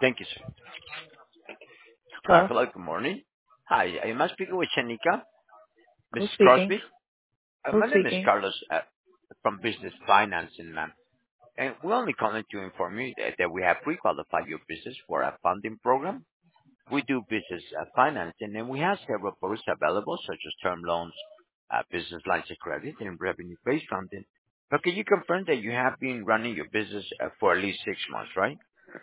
Thank you, sir. Hello. Hello, good morning. Hi, I am speaking with Shanika, Who's Mrs. speaking? Crosby. Who's My name is speaking? Carlos from Business Financing, ma'am. And we're only calling to inform you that we have pre-qualified your business for a funding program. We do business financing, and we have several products available, such as term loans, business lines of credit, and revenue-based funding. But can you confirm that you have been running your business for at least 6 months, right?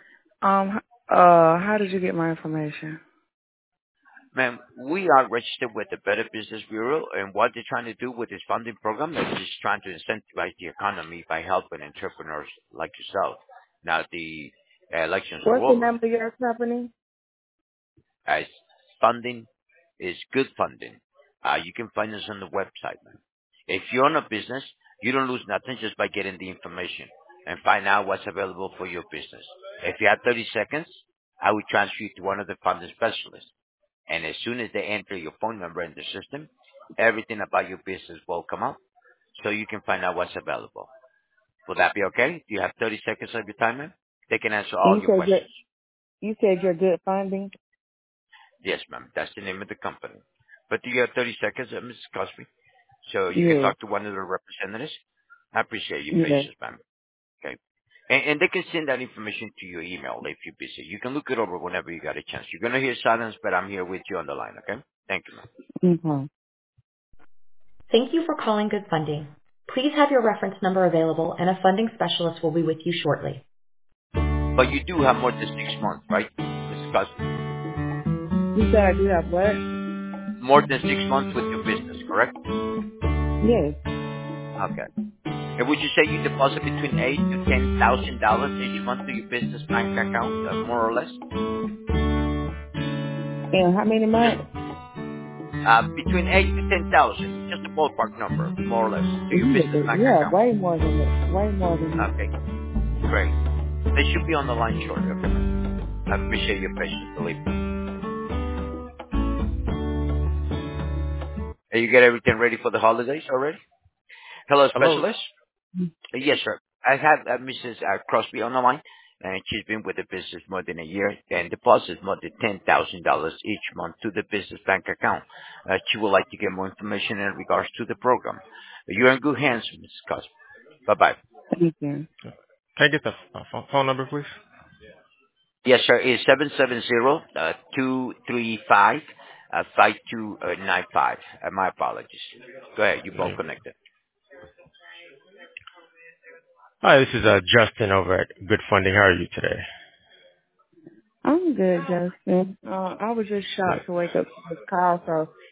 How did you get my information? Ma'am, we are registered with the Better Business Bureau, and what they're trying to do with this funding program is just trying to incentivize the economy by helping entrepreneurs like yourself. Now, the elections are What's the over. name of your company? As funding is good funding. You can find us on the website, man. If you own a business, you don't lose nothing just by getting the information and find out what's available for your business. If you have 30 seconds, I will transfer you to one of the funding specialists. And as soon as they enter your phone number in the system, everything about your business will come up so you can find out what's available. Will that be okay? Do you have 30 seconds of your time, ma'am? They can answer And all your questions. you said you're good funding. Yes, ma'am. That's the name of the company. But do you have 30 seconds, Mrs. Cosby? So you can Yes. talk to one of the representatives? I appreciate your Yes. patience, ma'am. Okay. And they can send that information to your email if you're busy. You can look it over whenever you got a chance. You're going to hear silence, but I'm here with you on the line, okay? Thank you, ma'am. Okay. Thank you for calling Good Funding. Please have your reference number available and a funding specialist will be with you shortly. But you do have more than 6 months, right, Mrs. Cosby? You said I do have what? More than 6 months with your business, correct? Yes. Okay. And would you say you deposit between $8,000 to $10,000 each month to your business bank account, more or less? And how many Just months? between 8 to 10,000, just a ballpark number, more or less, to your business bank Yeah, account. way more than that. Way more than that. Okay, great. They should be on the line shortly, okay, ma'am? I appreciate your patience, believe me. You get everything ready for the holidays already? Hello, Hello. specialist? Yes, sir. I have Mrs. Crosby on the line, and she's been with the business more than a year and deposits more than $10,000 each month to the business bank account. She would like to get more information in regards to the program. You're in good hands, Mrs. Crosby. Bye-bye. Thank you. Can I get the phone number, please? Yes, sir. It's 770-235-5295. My apologies. Go ahead. You both Thank you. connected. Hi, this is Justin over at Good Funding. How are you today? I'm good, Justin. I was just Good. shocked to wake up to this call, so